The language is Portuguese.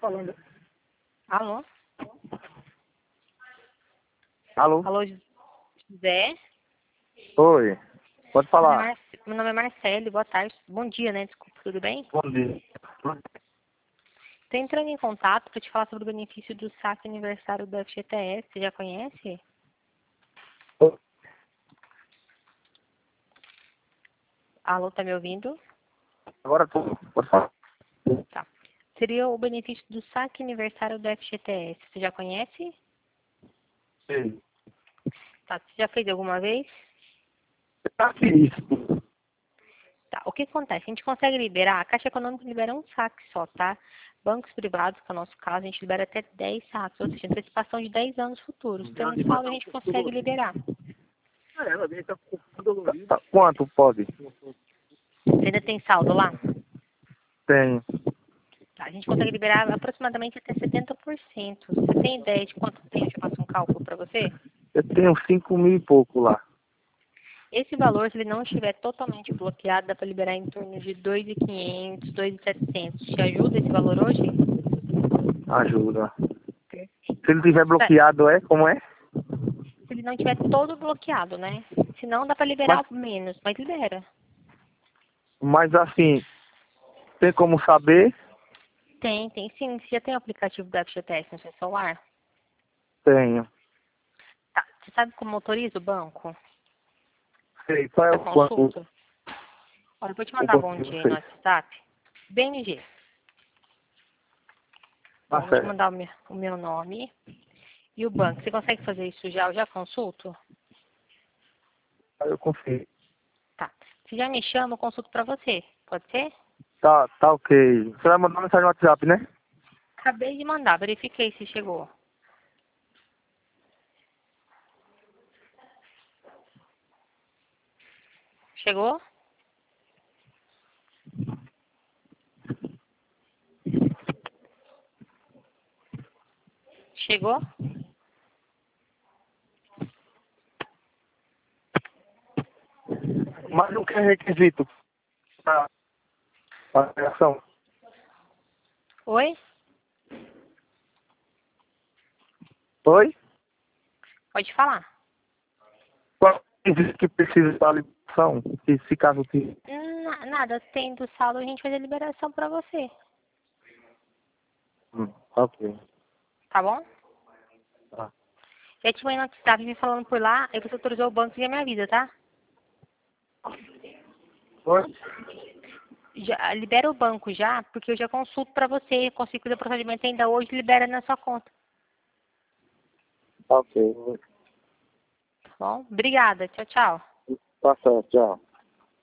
falando. Alô? Alô? Alô, José? Oi. Pode falar. Meu nome é Marcelo, boa tarde. Bom dia, né? Desculpa, tudo bem? Bom dia. Estou entrando em contato para te falar sobre o benefício do saque aniversário da FGTS. Você já conhece? Alô, tá me ouvindo? Agora tudo. Pode falar. Tá. Seria o benefício do saque aniversário da FGTS. Você já conhece? Sim. Tá. Você já fez alguma vez? Tá fiz. Tá. O que acontece? A gente consegue liberar, a Caixa Econômica libera um saque só, tá? Bancos privados, que é o nosso caso, a gente libera até 10 saques, ou seja, antecipação de 10 anos futuros. Tendo saldo, a gente consegue liberar. Quanto pode? Você ainda tem saldo lá? Tenho. Tá, a gente consegue liberar aproximadamente até 70%. Você tem ideia de quanto tem? Eu faço um cálculo para você? Eu tenho 5.000 e pouco lá. Esse valor, se ele não estiver totalmente bloqueado, dá para liberar em torno de 2.500, 2.700. Te ajuda esse valor hoje? Ajuda. Perfeito. Se ele tiver bloqueado, como é? Se ele não estiver todo bloqueado, né? Se não, dá para liberar menos, mas libera. Mas assim, tem como saber? Tem sim. Você já tem o aplicativo da FGTS no seu celular? Tenho. Tá. Você sabe como autoriza o banco? Sei. Qual é A o quanto? consulta? Olha, eu vou te O mandar banco bom de dia aí no vocês? WhatsApp. BMG. Bom, Tá vou te certo. mandar o meu nome e o banco. Você consegue fazer isso já? Eu já consulto? Aí eu confio. Tá. Se já me chama, eu consulto pra você. Pode ser? Tá ok. Você vai mandar mensagem no WhatsApp, né? Acabei de mandar. Verifiquei se chegou. Chegou? Chegou? Mas o que é requisito para a criação? Oi? Oi? Pode falar. Qual é o requisito que precisa para a liberação? Se caso tenha. Nada. Tendo saldo, a gente faz a liberação pra você. Ok. Tá bom? Tá. Já te mandei no WhatsApp me falando por lá. Aí você autorizou o banco e já me avisa, tá? Oi? Já, libera o banco já, porque eu já consulto pra você. Consigo fazer o procedimento ainda hoje, libera na sua conta. Ok. Tá bom? Obrigada. Tchau, tchau. Tá certo, tchau.